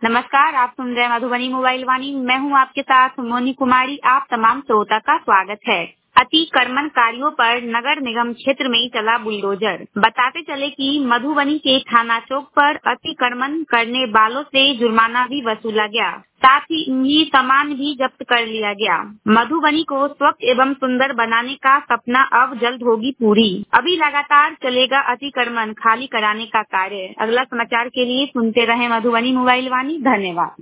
नमस्कार, आप सुन रहे हैं मधुबनी मोबाइल वाणी। मैं हूं आपके साथ मोनी कुमारी। आप तमाम श्रोता का स्वागत है। अतिक्रमण कार्यों पर नगर निगम क्षेत्र में चला बुलडोजर। बताते चले कि मधुबनी के थाना चौक पर अतिक्रमण करने वालों से जुर्माना भी वसूला गया, साथ ही सामान भी जब्त कर लिया गया। मधुबनी को स्वच्छ एवं सुंदर बनाने का सपना अब जल्द होगी पूरी। अभी लगातार चलेगा अतिक्रमण खाली कराने का कार्य। अगला समाचार के लिए सुनते रहें मधुबनी मोबाइल वाणी। धन्यवाद।